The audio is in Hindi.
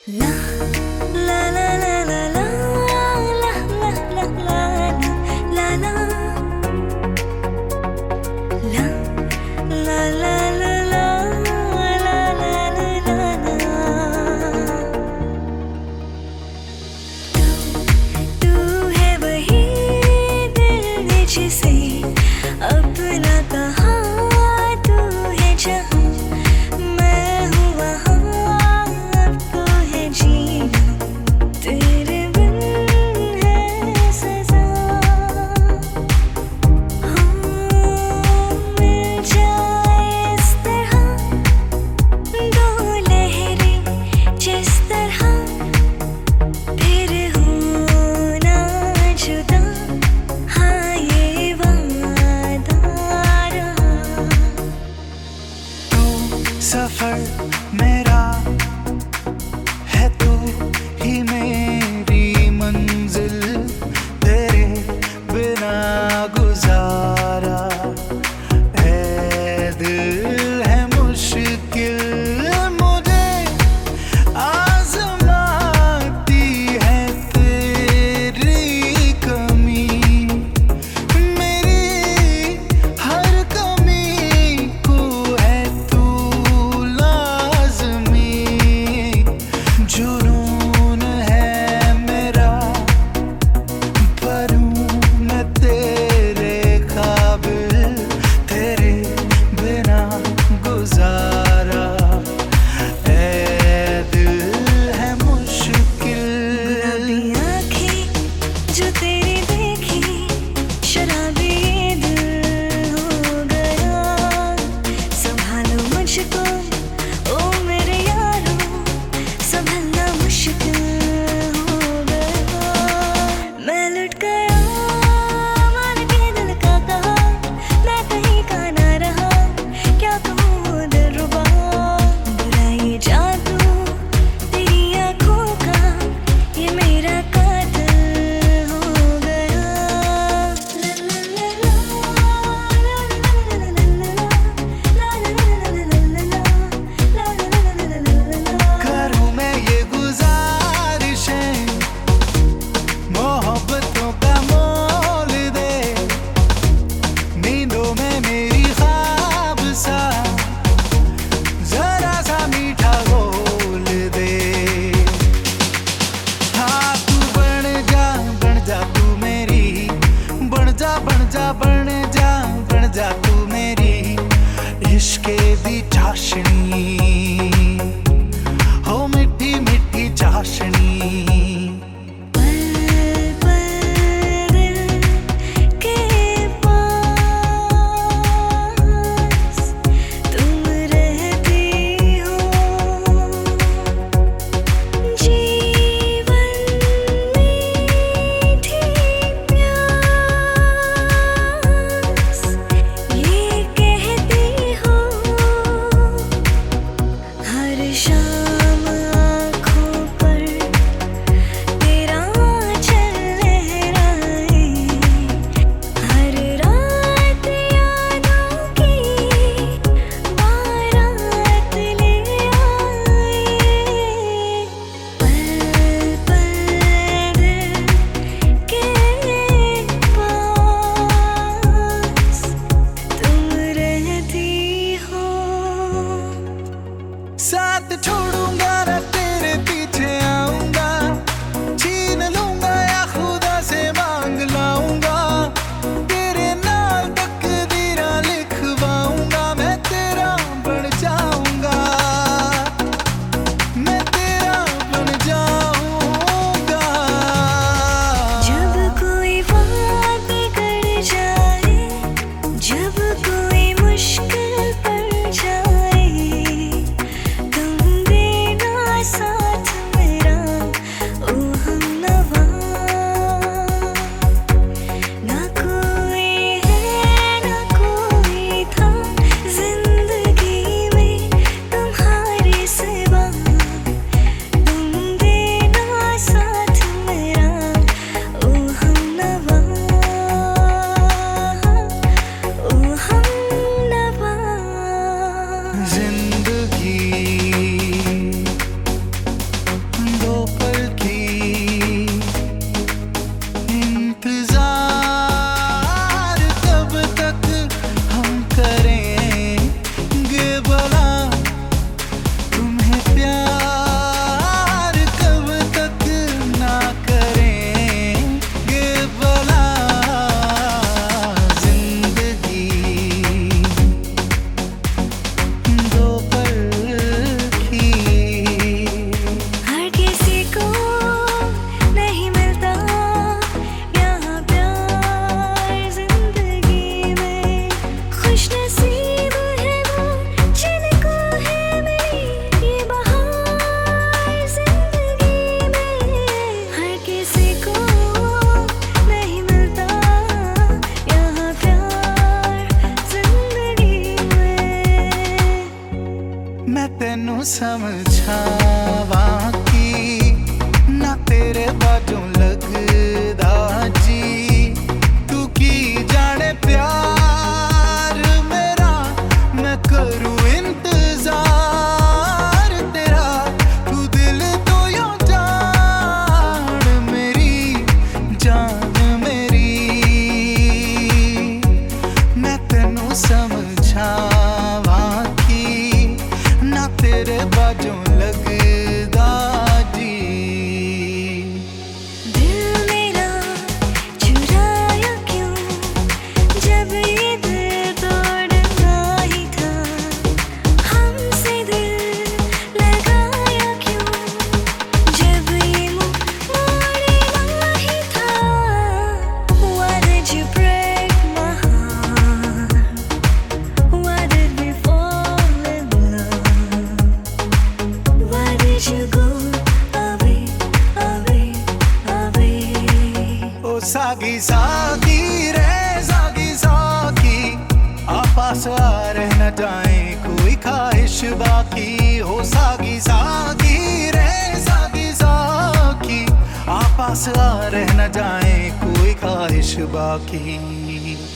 La la la la la la la la la la la la la la जिसे अपना कहा तू है जहाँ मैं हूँ वहाँ अब तो है जीना तेरे बिन है सजा मिल जाए इस तरह दो लहरें जिस तरह फिर होना जुदा सफर मेरा है तू ही मेरी मंजिल तेरे बिना गुजारा है दिल है मुश्किल मुझे आजमाती है तेरी कमी मेरी हर कमी को है जुनून है मेरा पर हूँ मैं तेरे काबिल तेरे बिना गुजारा ऐ दिल है मुश्किल गुलाबी आँखें जो तेरी देखी शराबी ये दिल हो गया संभालो मुझको ओ मेरे यारो संभलना मुश्किल हो गया मैं लुट गया मान के दिल का कहा मैं कहीं का ना रहा क्या कहूँ दिलरुबा बुरा ये जादू तेरी आँखों का ये मेरा कातिल हो गया करूँ मैं ये गुजारिशें मोहब्बतों का मोल दे नींदों में मेरी ख्वाब सा जरा सा मीठा बोल दे हाँ तू बन जा तू मेरी बन जा बन जा बन जा बन जा तू मेरी इश्के दी चाशनी हो मिठी मिठी चाशनी शाम आँखों पर तेरा आँचल लहराए हर रात यादों की बारात ले आए पल पल दिल के पास तुम रहती हो साथ छोड़ूंगा ना तेरे पीछे आऊंगा छीन लूंगा या खुदा से मांग लाऊंगा तेरे नाल तकदीरा लिखवाऊंगा मैं तेरा बन जाऊंगा मैं तेरा बन जाऊंगा जब कोई बात बिगड़ जाए जब कोई मुश्किल पड़ जाए तुम देना समझावा की ना तेरे बाजों लगदा जी। तू की जाने प्यार मेरा मैं करूं इंतजार तेरा। तू दिल तो यो जान मेरी जान मेरी। मैं तेनू समझावा की ना तेरे बाजों लगदा जी। दिल मेरा चुराया क्यों जब ये दिल तोड़ना ही था। हमसे दिल लगाया क्यों जब ये मुँह मोड़ना ही था। Why did you break my heart? Why did we fall in love? Why did you go away, away, away? ओ सागी सागी रे सागी सागी आपस आ रह न जाए कोई ख्वाहिश बाकी। हो सागी सागी रे सागी सागी आपस आ रह न जाए कोई ख्वाहिश बाकी।